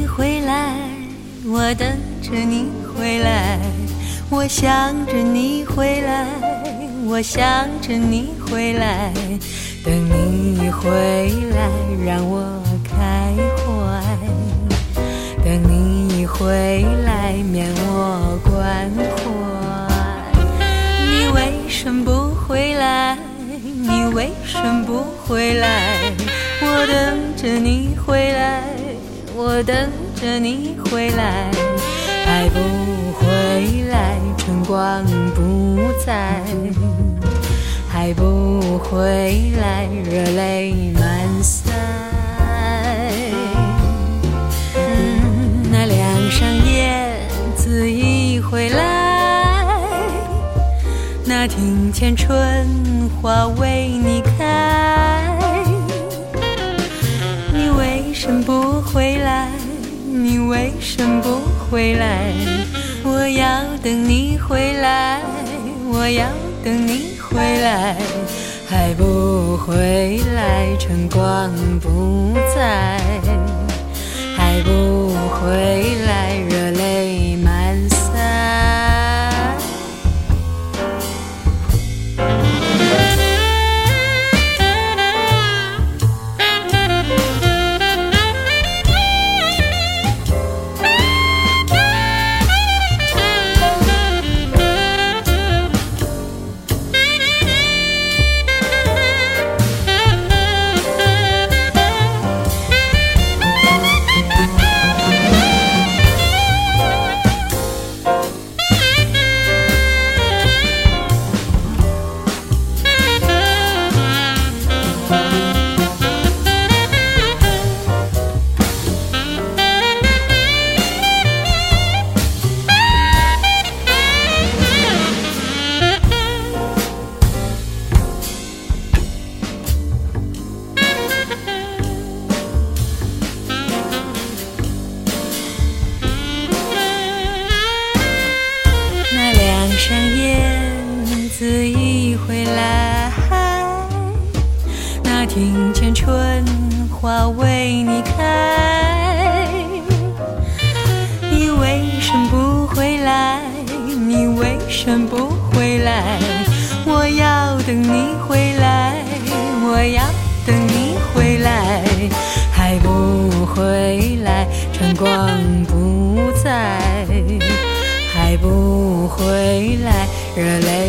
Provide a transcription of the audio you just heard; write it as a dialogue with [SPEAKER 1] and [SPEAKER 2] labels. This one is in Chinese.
[SPEAKER 1] 回来，我等着你回来，我想着你回来，我想着你回来，等你回来让我开怀，等你回来免我关怀。你为什么不回来？你为什么不回来？我等着你回来，我等着你回来，还不回来，春光不在，还不回来，热泪满腮。那梁上燕子已回来，那庭前春花为你开。你为什么不回来？你为什么不回来？我要等你回来，我要等你回来，还不回来，春光不在，还不回来，热泪满腮。上燕子已回来，那庭前春花为你开。你为什么不回来？你为什么不回来？我要等你回来，我要等你回来，还不回来，春光不在，还不回来，热泪